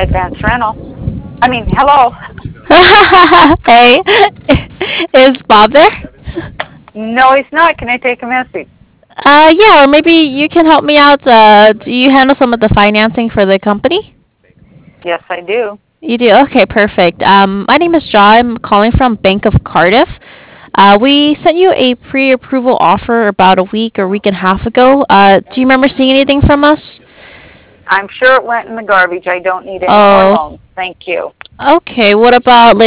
Advance Rental. I mean, hello. Hey, is Bob there? No, he's not. Can I take a message? Yeah, or maybe you can help me out. Do you handle some of the financing for the company? Yes, I do. You do? Okay, perfect. My name is John. I'm calling from Bank of Cardiff. We sent you a pre-approval offer about a week or week and a half ago. Do you remember seeing anything from us? I'm sure it went in the garbage. I don't need any more Oh, loans. Thank you. okay. What about